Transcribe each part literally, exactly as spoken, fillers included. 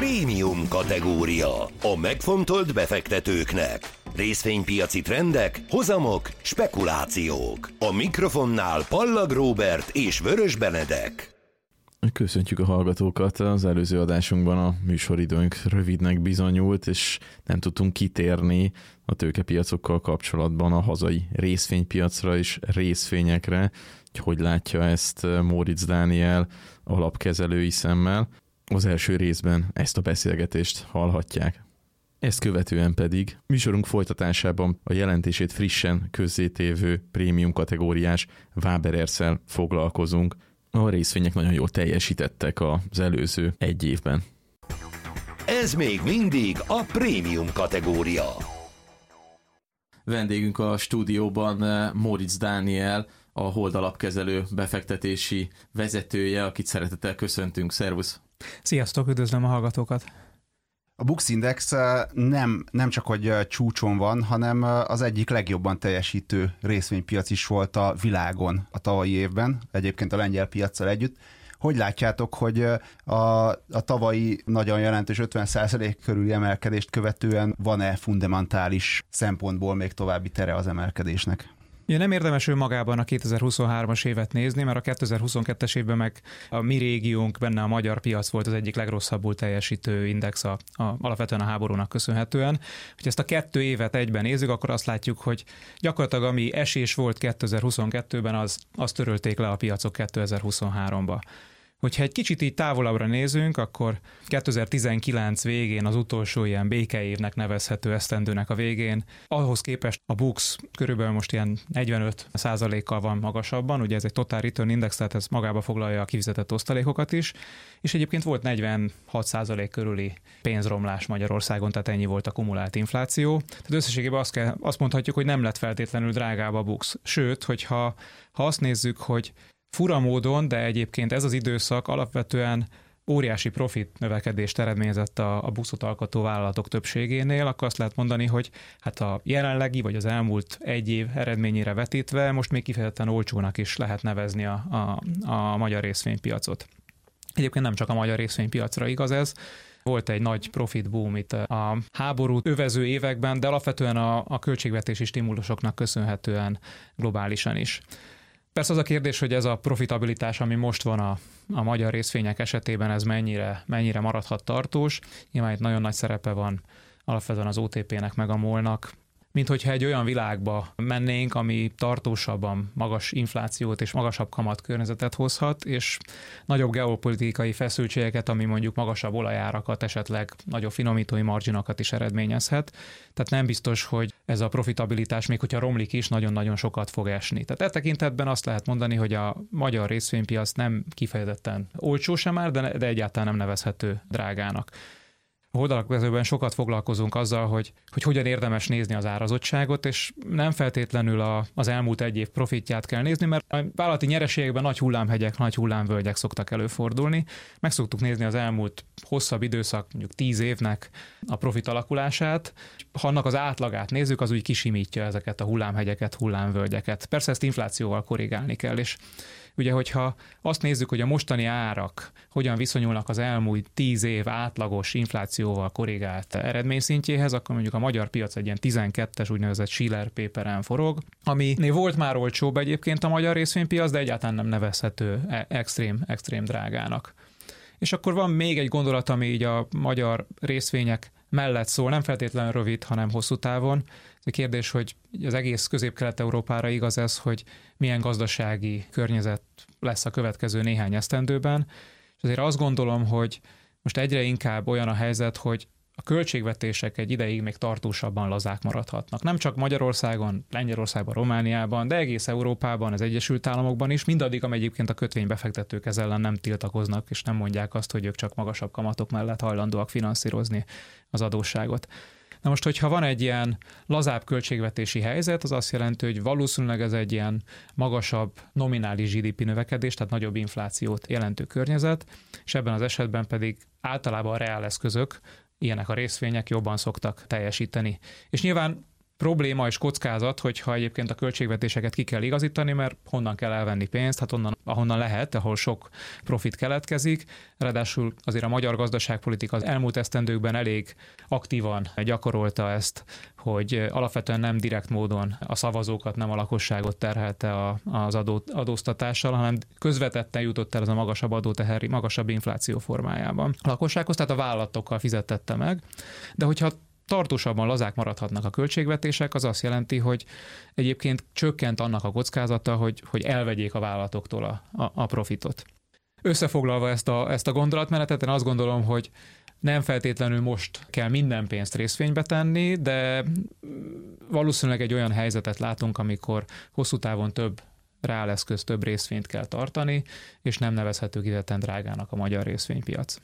Prémium kategória. A megfontolt befektetőknek. Részvénypiaci trendek, hozamok, spekulációk. A mikrofonnál Pallag Róbert és Vörös Benedek. Köszöntjük a hallgatókat. Az előző adásunkban a műsoridőnk rövidnek bizonyult, és nem tudtunk kitérni a tőkepiacokkal kapcsolatban a hazai részvénypiacra és részvényekre, hogy hogy látja ezt Móricz Dániel alapkezelői szemmel. Az első részben ezt a beszélgetést hallhatják. Ezt követően pedig műsorunk folytatásában a jelentését frissen közzétévő prémium kategóriás Waberers-szel foglalkozunk. A részvények nagyon jól teljesítettek az előző egy évben. Ez még mindig a prémium kategória. Vendégünk a stúdióban Móricz Dániel, a Hold alapkezelő befektetési vezetője, akit szeretettel köszöntünk. Szervusz! Sziasztok, üdvözlöm a hallgatókat! A Bux Index nem, nem csak, hogy csúcson van, hanem az egyik legjobban teljesítő részvénypiac is volt a világon a tavalyi évben, egyébként a lengyel piaccal együtt. Hogy látjátok, hogy a, a tavalyi nagyon jelentős ötven százalék körüli emelkedést követően van-e fundamentális szempontból még további tere az emelkedésnek? Ja, nem érdemes önmagában a kétezer-huszonhármas évet nézni, mert a kétezer-huszonkettes évben meg a mi régiónk, benne a magyar piac volt az egyik legrosszabbul teljesítő index, a, a, alapvetően a háborúnak köszönhetően. Hogy ezt a kettő évet egyben nézzük, akkor azt látjuk, hogy gyakorlatilag ami esés volt kétezer-huszonkettőben, az, az törölték le a piacok kétezer-huszonháromba. Hogyha egy kicsit így távolabbra nézünk, akkor kétezer-tizenkilenc végén, az utolsó ilyen békeévnek nevezhető esztendőnek a végén, ahhoz képest a Bux körülbelül most ilyen negyvenöt százalékkal van magasabban, ugye ez egy Total Return Index, tehát ez magába foglalja a kifizetett osztalékokat is, és egyébként volt negyvenhat százalék körüli pénzromlás Magyarországon, tehát ennyi volt a kumulált infláció. Tehát összességében azt, kell, azt mondhatjuk, hogy nem lett feltétlenül drágább a Bux. Sőt, hogyha ha azt nézzük, hogy fura módon, de egyébként ez az időszak alapvetően óriási profit növekedést eredményezett a, a Buxot alkotó vállalatok többségénél, akkor azt lehet mondani, hogy hát a jelenlegi vagy az elmúlt egy év eredményére vetítve most még kifejezetten olcsónak is lehet nevezni a, a, a magyar részvénypiacot. Egyébként nem csak a magyar részvénypiacra igaz ez, volt egy nagy profit boom itt a háborút övező években, de alapvetően a, a költségvetési stimulusoknak köszönhetően globálisan is. Persze az a kérdés, hogy ez a profitabilitás, ami most van a, a magyar részvények esetében, ez mennyire, mennyire maradhat tartós. Nyilván itt nagyon nagy szerepe van alapvetően az o té pének meg a MOL-nak, mint hogyha egy olyan világba mennénk, ami tartósabban magas inflációt és magasabb kamatkörnyezetet hozhat, és nagyobb geopolitikai feszültségeket, ami mondjuk magasabb olajárakat, esetleg nagyobb finomítói marginokat is eredményezhet. Tehát nem biztos, hogy ez a profitabilitás, még hogyha romlik is, nagyon-nagyon sokat fog esni. Tehát e tekintetben azt lehet mondani, hogy a magyar részvénypiac nem kifejezetten olcsó sem már, de, de egyáltalán nem nevezhető drágának. A Hold alapkezelőben sokat foglalkozunk azzal, hogy, hogy hogyan érdemes nézni az árazottságot, és nem feltétlenül a, az elmúlt egy év profitját kell nézni, mert a vállalati nyereségekben nagy hullámhegyek, nagy hullámvölgyek szoktak előfordulni. Meg szoktuk nézni az elmúlt hosszabb időszak, mondjuk tíz évnek a profit alakulását. Ha annak az átlagát nézzük, az úgy kisimítja ezeket a hullámhegyeket, hullámvölgyeket. Persze ezt inflációval korrigálni kell, és ugye, hogyha azt nézzük, hogy a mostani árak hogyan viszonyulnak az elmúlt tíz év átlagos inflációval korrigált eredményszintjéhez, akkor mondjuk a magyar piac egy ilyen tizenkettes úgynevezett Shiller Paperen forog, ami volt már olcsóbb egyébként a magyar részvénypiac, de egyáltalán nem nevezhető extrém, extrém drágának. És akkor van még egy gondolat, ami így a magyar részvények mellett szól, nem feltétlenül rövid, hanem hosszú távon. A kérdés, hogy az egész Közép-Kelet-Európára igaz ez, hogy milyen gazdasági környezet lesz a következő néhány esztendőben. És azért azt gondolom, hogy most egyre inkább olyan a helyzet, hogy a költségvetések egy ideig még tartósabban lazák maradhatnak. Nem csak Magyarországon, Lengyelországban, Romániában, de egész Európában, az Egyesült Államokban is, mindaddig, amely egyébként a kötvénybefektetők ezzel ellen nem tiltakoznak, és nem mondják azt, hogy ők csak magasabb kamatok mellett hajlandóak finanszírozni az adósságot. Na most, hogyha van egy ilyen lazább költségvetési helyzet, az azt jelenti, hogy valószínűleg ez egy ilyen magasabb nominális gé dé pé növekedés, tehát nagyobb inflációt jelentő környezet, és ebben az esetben pedig általában a reáleszközök, ilyenek a részvények jobban szoktak teljesíteni. És nyilván probléma és kockázat, hogyha egyébként a költségvetéseket ki kell igazítani, mert honnan kell elvenni pénzt, hát onnan, ahonnan lehet, ahol sok profit keletkezik. Ráadásul azért a magyar gazdaságpolitika az elmúlt esztendőkben elég aktívan gyakorolta ezt, hogy alapvetően nem direkt módon a szavazókat, nem a lakosságot terhelte az adó, adóztatással, hanem közvetetten jutott el ez a magasabb adóteher, magasabb infláció formájában a lakossághoz, tehát a vállalatokkal fizetette meg. De hogyha tartósabban lazák maradhatnak a költségvetések, az azt jelenti, hogy egyébként csökkent annak a kockázata, hogy, hogy elvegyék a vállalatoktól a, a, a profitot. Összefoglalva ezt a, ezt a gondolatmenetet, én azt gondolom, hogy nem feltétlenül most kell minden pénzt részvénybe tenni, de valószínűleg egy olyan helyzetet látunk, amikor hosszú távon több reáleszköz, több részvényt kell tartani, és nem nevezhető kifejezetten drágának a magyar részvénypiac.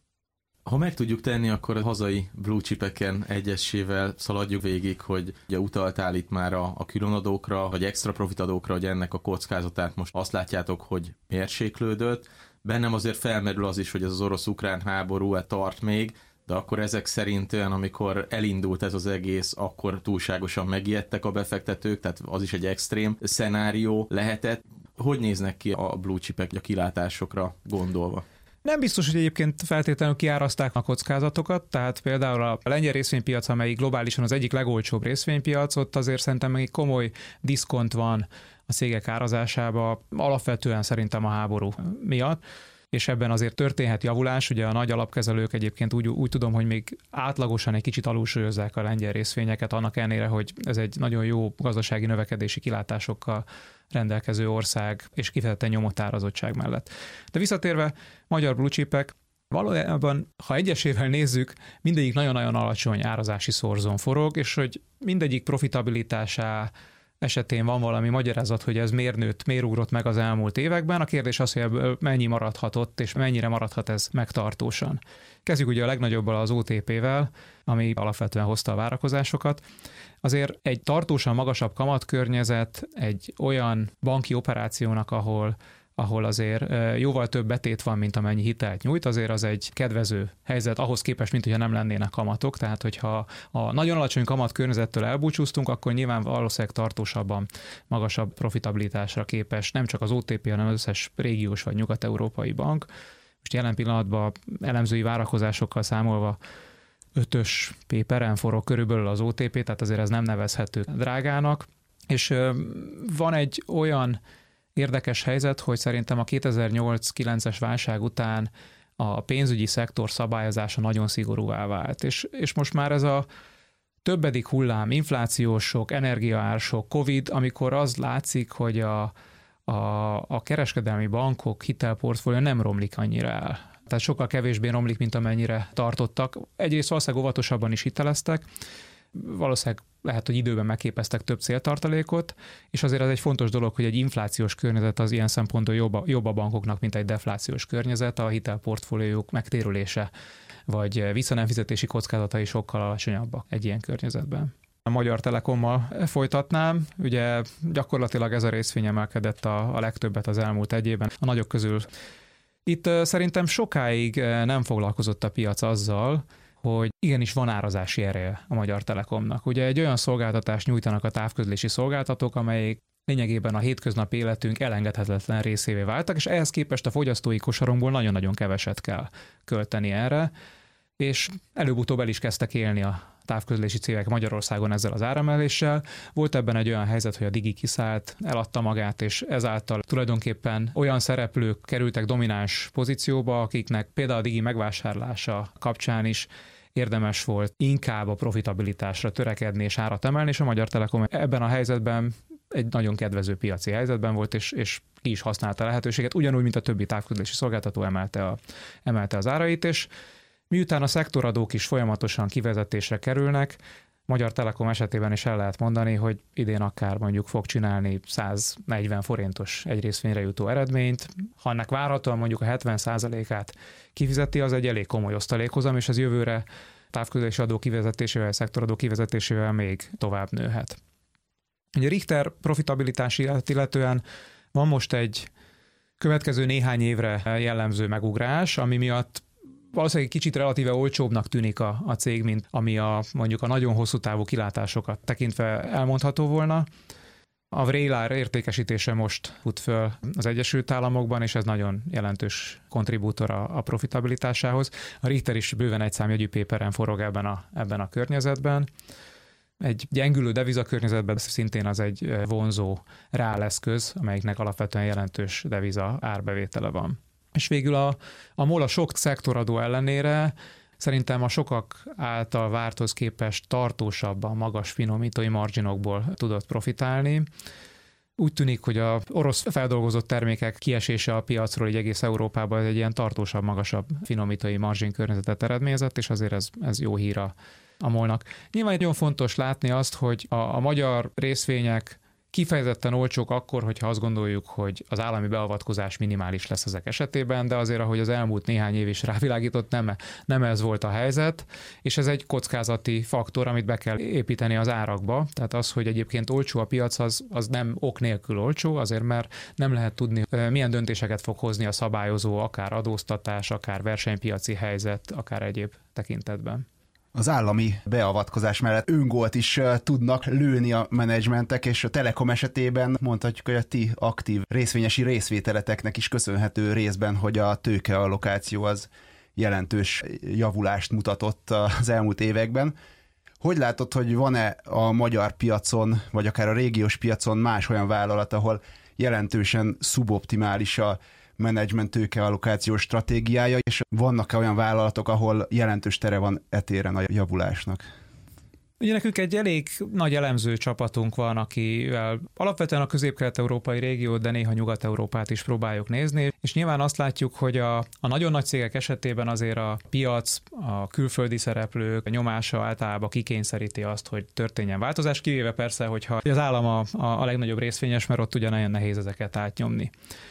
Ha meg tudjuk tenni, akkor a hazai blue chipeken egyesével szaladjuk végig, hogy ugye utaltál itt már a, a különadókra, vagy extra profitadókra, hogy ennek a kockázatát most azt látjátok, hogy mérséklődött. Bennem azért felmerül az is, hogy ez az orosz-ukrán háború tart még, de akkor ezek szerint olyan, amikor elindult ez az egész, akkor túlságosan megijedtek a befektetők, tehát az is egy extrém szenárió lehetett. Hogy néznek ki a blue chipek a kilátásokra gondolva? Nem biztos, hogy egyébként feltétlenül kiáraszták a kockázatokat, tehát például a lengyel részvénypiac, amely globálisan az egyik legolcsóbb részvénypiac, ott azért szerintem még komoly diszkont van a cégek árazásába, alapvetően szerintem a háború miatt, és ebben azért történhet javulás. Ugye a nagy alapkezelők egyébként úgy, úgy tudom, hogy még átlagosan egy kicsit alulsúlyozzák a lengyel részvényeket, annak ellenére, hogy ez egy nagyon jó gazdasági növekedési kilátásokkal rendelkező ország, és kifejezetten nyomott árazottság mellett. De visszatérve, magyar blue chipek, valójában, ha egyesével nézzük, mindegyik nagyon-nagyon alacsony árazási szorzón forog, és hogy mindegyik profitabilitásá esetén van valami magyarázat, hogy ez miért nőtt, miért ugrott meg az elmúlt években. A kérdés az, hogy ebből mennyi maradhatott, és mennyire maradhat ez megtartósan. Kezdjük ugye a legnagyobbal, az o té pé-vel, ami alapvetően hozta a várakozásokat. Azért egy tartósan magasabb kamatkörnyezet egy olyan banki operációnak, ahol ahol azért jóval több betét van, mint amennyi hitelt nyújt, azért az egy kedvező helyzet ahhoz képest, mint hogyha nem lennének kamatok, tehát hogyha a nagyon alacsony kamat környezettől elbúcsúztunk, akkor nyilván valószínűleg tartósabban magasabb profitabilitásra képes nem csak az o té pé, hanem az összes régiós vagy nyugat-európai bank. Most jelen pillanatban elemzői várakozásokkal számolva ötös péperen forog körülbelül az o té pé, tehát azért ez nem nevezhető drágának, és van egy olyan érdekes helyzet, hogy szerintem a kétezer-nyolc-kilences válság után a pénzügyi szektor szabályozása nagyon szigorúvá vált. És, és most már ez a többedik hullám, inflációs sok, energiaársok, Covid, amikor az látszik, hogy a, a, a kereskedelmi bankok hitelportfólió nem romlik annyira el. Tehát sokkal kevésbé romlik, mint amennyire tartottak. Egyrészt valószínűleg óvatosabban is hiteleztek, valószínűleg lehet, hogy időben megképeztek több céltartalékot, és azért ez egy fontos dolog, hogy egy inflációs környezet az ilyen szempontból jobb a, jobb a bankoknak, mint egy deflációs környezet, a hitelportfóliójuk megtérülése, vagy visszanemfizetési kockázatai sokkal alacsonyabbak egy ilyen környezetben. A Magyar Telekommal folytatnám, ugye gyakorlatilag ez a részvény emelkedett a, a legtöbbet az elmúlt egy évben a nagyok közül. Itt szerintem sokáig nem foglalkozott a piac azzal, hogy igenis van árazási ereje a Magyar Telekomnak. Ugye egy olyan szolgáltatást nyújtanak a távközlési szolgáltatók, amelyik lényegében a hétköznapi életünk elengedhetetlen részévé váltak, és ehhez képest a fogyasztói kosarunkból nagyon-nagyon keveset kell költeni erre, és előbb-utóbb el is kezdtek élni a távközlési cégek Magyarországon ezzel az áremeléssel. Volt ebben egy olyan helyzet, hogy a Digi kiszállt, eladta magát, és ezáltal tulajdonképpen olyan szereplők kerültek domináns pozícióba, akiknek például a Digi megvásárlása kapcsán is érdemes volt inkább a profitabilitásra törekedni és árat emelni, és a Magyar Telekom ebben a helyzetben egy nagyon kedvező piaci helyzetben volt, és, és ki is használta a lehetőséget, ugyanúgy, mint a többi távközlési szolgáltató emelte, a, emelte az árait, és miután a szektoradók is folyamatosan kivezetésre kerülnek, Magyar Telekom esetében is el lehet mondani, hogy idén akár mondjuk fog csinálni száznegyven forintos egy részvényre jutó eredményt. Ha ennek várhatóan mondjuk a hetven százalékát kifizeti, az egy elég komoly osztalékhozam, és az jövőre távközlési adó kivezetésével, szektoradó kivezetésével még tovább nőhet. Ugye Richter profitabilitási illetően van most egy következő néhány évre jellemző megugrás, ami miatt valószínűleg kicsit relatíve olcsóbbnak tűnik a, a cég, mint ami a mondjuk a nagyon hosszú távú kilátásokat tekintve elmondható volna. A Vraylar értékesítése most fut föl az Egyesült Államokban, és ez nagyon jelentős kontribútor a, a profitabilitásához. A Richter is bőven egy számjegyű péperen forog ebben a, ebben a környezetben. Egy gyengülő devizakörnyezetben szintén az egy vonzó reáleszköz, amelyiknek alapvetően jelentős deviza árbevétele van. És végül a, a MOL a sok szektoradó ellenére szerintem a sokak által várthoz képest tartósabban magas finomítói marginokból tudott profitálni. Úgy tűnik, hogy az orosz feldolgozott termékek kiesése a piacról így egész Európában egy ilyen tartósabb, magasabb finomítói margin környezetet eredményezett, és azért ez, ez jó hír a, a MOL-nak. Nyilván nagyon fontos látni azt, hogy a, a magyar részvények kifejezetten olcsók akkor, hogyha azt gondoljuk, hogy az állami beavatkozás minimális lesz ezek esetében, de azért, ahogy az elmúlt néhány év is rávilágított, nem, nem ez volt a helyzet, és ez egy kockázati faktor, amit be kell építeni az árakba. Tehát az, hogy egyébként olcsó a piac, az, az nem ok nélkül olcsó, azért mert nem lehet tudni, milyen döntéseket fog hozni a szabályozó, akár adóztatás, akár versenypiaci helyzet, akár egyéb tekintetben. Az állami beavatkozás mellett öngolt is tudnak lőni a menedzsmentek, és a Telekom esetében mondhatjuk, hogy a ti aktív részvényesi részvételeteknek is köszönhető részben, hogy a tőkeallokáció az jelentős javulást mutatott az elmúlt években. Hogy látod, hogy van-e a magyar piacon, vagy akár a régiós piacon más olyan vállalat, ahol jelentősen szuboptimális a menedzsment tőkeallokációs stratégiája, és vannak-e olyan vállalatok, ahol jelentős tere van etéren a javulásnak? Ugye nekünk egy elég nagy elemző csapatunk van, akivel alapvetően a közép-kelet-európai régiót, de néha Nyugat-Európát is próbáljuk nézni, és nyilván azt látjuk, hogy a, a nagyon nagy cégek esetében azért a piac, a külföldi szereplők a nyomása általában kikényszeríti azt, hogy történjen változás, kivéve persze, hogyha az állam a, a, a legnagyobb részvényes, mert ott ugye nagyon nehéz ezeket átnyomni.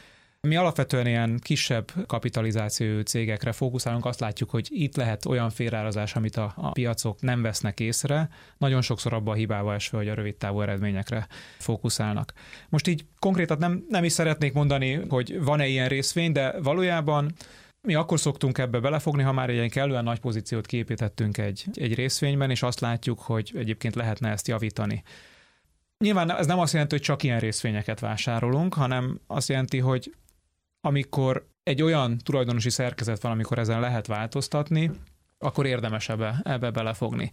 Mi alapvetően ilyen kisebb kapitalizációjú cégekre fókuszálunk, azt látjuk, hogy itt lehet olyan félreárazás, amit a, a piacok nem vesznek észre, nagyon sokszor abba a hibába esve, hogy a rövid távú eredményekre fókuszálnak. Most így konkrétan nem, nem is szeretnék mondani, hogy van-e ilyen részvény, de valójában mi akkor szoktunk ebbe belefogni, ha már egy kellően nagy pozíciót kiépítettünk egy, egy részvényben, és azt látjuk, hogy egyébként lehetne ezt javítani. Nyilván ez nem azt jelenti, hogy csak ilyen részvényeket vásárolunk, hanem azt jelenti, hogy amikor egy olyan tulajdonosi szerkezet van, amikor ezen lehet változtatni, akkor érdemes ebbe, ebbe belefogni.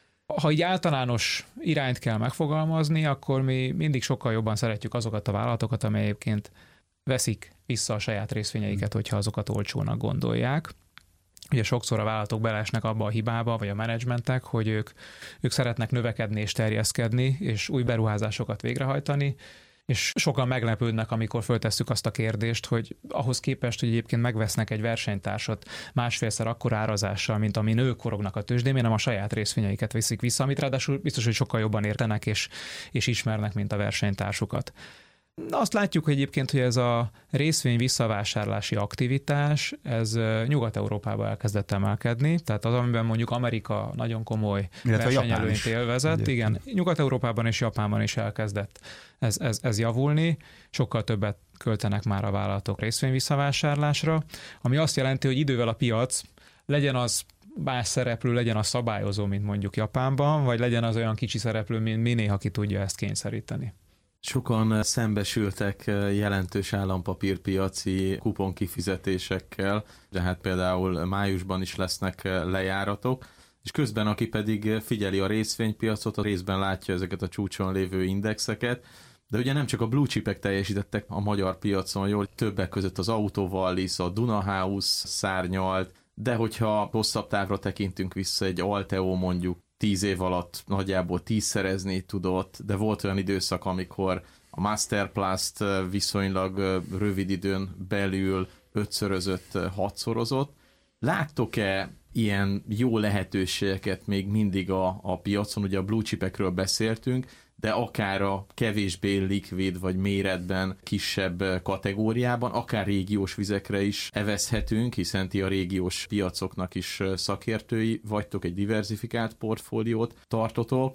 Ha így általános irányt kell megfogalmazni, akkor mi mindig sokkal jobban szeretjük azokat a vállalatokat, amelyek egyébként veszik vissza a saját részvényeiket, hogyha azokat olcsónak gondolják. Ugye sokszor a vállalatok beleesnek abba a hibába, vagy a menedzsmentek, hogy ők, ők szeretnek növekedni és terjeszkedni, és új beruházásokat végrehajtani, és sokan meglepődnek, amikor föltesszük azt a kérdést, hogy ahhoz képest, hogy egyébként megvesznek egy versenytársat másfélszer akkora árazással, mint amin ők forognak a tőzsdén, nem a saját részvényeiket viszik vissza, amit ráadásul biztos, hogy sokkal jobban értenek és, és ismernek, mint a versenytársukat. Azt látjuk, hogy egyébként, hogy ez a részvény visszavásárlási aktivitás, ez Nyugat-Európában elkezdett emelkedni, tehát az, amiben mondjuk Amerika nagyon komoly versenyelőnyt élvezett, igen, Nyugat-Európában és Japánban is elkezdett ez, ez, ez javulni, sokkal többet költenek már a vállalatok részvény visszavásárlásra, ami azt jelenti, hogy idővel a piac, legyen az más szereplő, legyen az szabályozó, mint mondjuk Japánban, vagy legyen az olyan kicsi szereplő, mint mi, néha ki tudja ezt kényszeríteni. Sokan szembesültek jelentős állampapírpiaci kuponkifizetésekkel, de hát például májusban is lesznek lejáratok, és közben aki pedig figyeli a részvénypiacot, a részben látja ezeket a csúcson lévő indexeket, de ugye nem csak a blue chipek teljesítettek a magyar piacon jól, többek között az Autovallis, a Dunahouse szárnyalt, de hogyha hosszabb távra tekintünk vissza, egy Alteo mondjuk tíz év alatt nagyjából tízszerezni tudott, de volt olyan időszak, amikor a Masterplast viszonylag rövid időn belül ötszörözött, hatszorozott. Láttok-e ilyen jó lehetőségeket még mindig a, a piacon? Ugye a blue chipekről beszéltünk, de akár a kevésbé likvid vagy méretben kisebb kategóriában, akár régiós vizekre is evezhetünk, hiszen ti a régiós piacoknak is szakértői vagytok, egy diverzifikált portfóliót tartotok.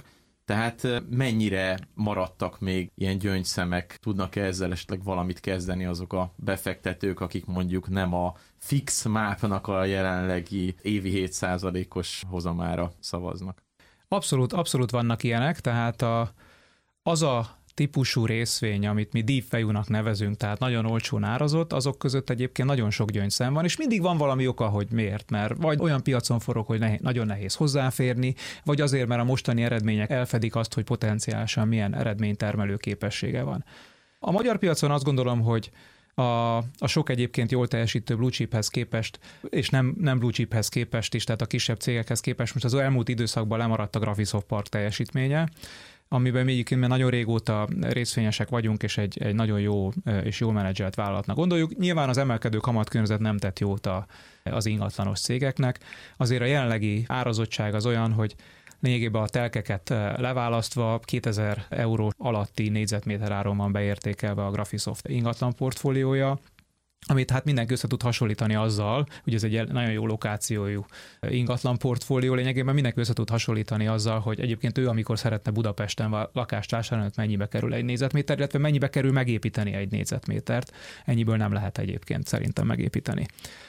Tehát mennyire maradtak még ilyen gyöngyszemek, tudnak-e ezzel esetleg valamit kezdeni azok a befektetők, akik mondjuk nem a fix mápnak a jelenlegi évi hét százalékos hozamára szavaznak? Abszolút, abszolút vannak ilyenek, tehát a, az a típusú részvény, amit mi deep value-nak nevezünk, tehát nagyon olcsón árazott, azok között egyébként nagyon sok gyöngyszem van, és mindig van valami oka, hogy miért, mert vagy olyan piacon forog, hogy nehéz, nagyon nehéz hozzáférni, vagy azért, mert a mostani eredmények elfedik azt, hogy potenciálisan milyen eredménytermelő képessége van. A magyar piacon azt gondolom, hogy A, a sok egyébként jól teljesítő blue chiphez képest, és nem, nem blue chiphez képest is, tehát a kisebb cégekhez képest most az elmúlt időszakban lemaradt a Graphisoft Park teljesítménye, amiben mi egyébként már nagyon régóta részvényesek vagyunk, és egy, egy nagyon jó és jól menedzselt vállalatnak gondoljuk. Nyilván az emelkedő kamatkörnyezet nem tett jót a, az ingatlanos cégeknek. Azért a jelenlegi árazottság az olyan, hogy lényegében a telkeket leválasztva kétezer euró alatti négyzetméter áron van beértékelve a Graphisoft ingatlan portfóliója, amit hát mindenki össze tud hasonlítani azzal, hogy ez egy nagyon jó lokációjú ingatlan portfólió, lényegében mindenki össze tud hasonlítani azzal, hogy egyébként ő, amikor szeretne Budapesten lakást vásárolni, mennyibe kerül egy négyzetméter, illetve mennyibe kerül megépíteni egy négyzetmétert. Ennyiből nem lehet egyébként szerintem megépíteni.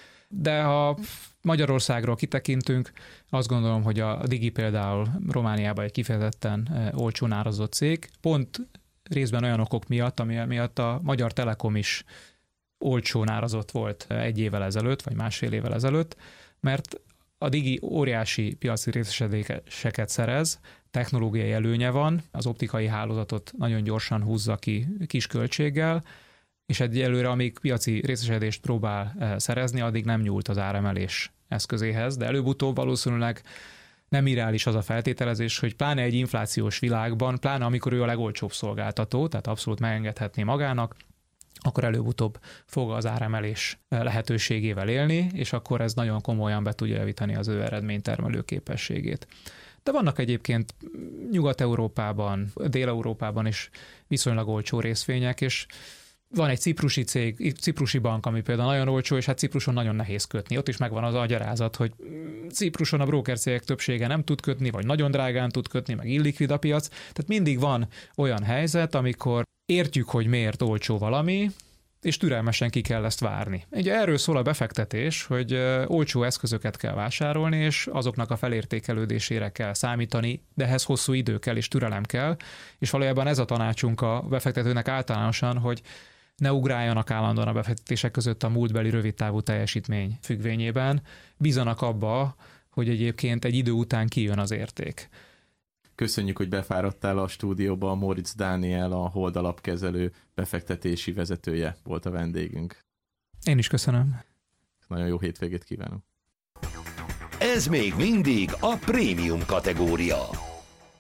De ha Magyarországról kitekintünk, azt gondolom, hogy a Digi például Romániában egy kifejezetten olcsón árazott cég, pont részben olyan okok miatt, ami miatt a Magyar Telekom is olcsón árazott volt egy évvel ezelőtt, vagy másfél évvel ezelőtt, mert a Digi óriási piaci részesedéseket szerez, technológiai előnye van, az optikai hálózatot nagyon gyorsan húzza ki kis költséggel, és egyelőre, amíg piaci részesedést próbál szerezni, addig nem nyúlt az áremelés eszközéhez, de előbb-utóbb valószínűleg nem irreális az a feltételezés, hogy pláne egy inflációs világban, pláne amikor ő a legolcsóbb szolgáltató, tehát abszolút megengedhetné magának, akkor előbb-utóbb fog az áremelés lehetőségével élni, és akkor ez nagyon komolyan be tudja javítani az ő eredménytermelő képességét. De vannak egyébként Nyugat-Európában, Dél-Európában is viszonylag olcsó részvények, és van egy ciprusi cég, ciprusi bank, ami például nagyon olcsó, és hát Cipruson nagyon nehéz kötni. Ott is megvan az a gyarázat, hogy Cipruson a broker cégek többsége nem tud kötni, vagy nagyon drágán tud kötni, meg illikvid a piac. Tehát mindig van olyan helyzet, amikor értjük, hogy miért olcsó valami, és türelmesen ki kell ezt várni. Ugye erről szól a befektetés, hogy olcsó eszközöket kell vásárolni, és azoknak a felértékelődésére kell számítani, de ehhez hosszú idő kell, és türelem kell, és valójában ez a tanácsunk a befektetőnek általánosan, hogy ne ugráljanak állandóan a befektetések között a múltbeli rövidtávú teljesítmény függvényében, bízanak abba, hogy egyébként egy idő után kijön az érték. Köszönjük, hogy befáradtál a stúdióba. Móricz Dániel, a Hold alapkezelő befektetési vezetője volt a vendégünk. Én is köszönöm. Nagyon jó hétvégét kívánok. Ez még mindig a prémium kategória.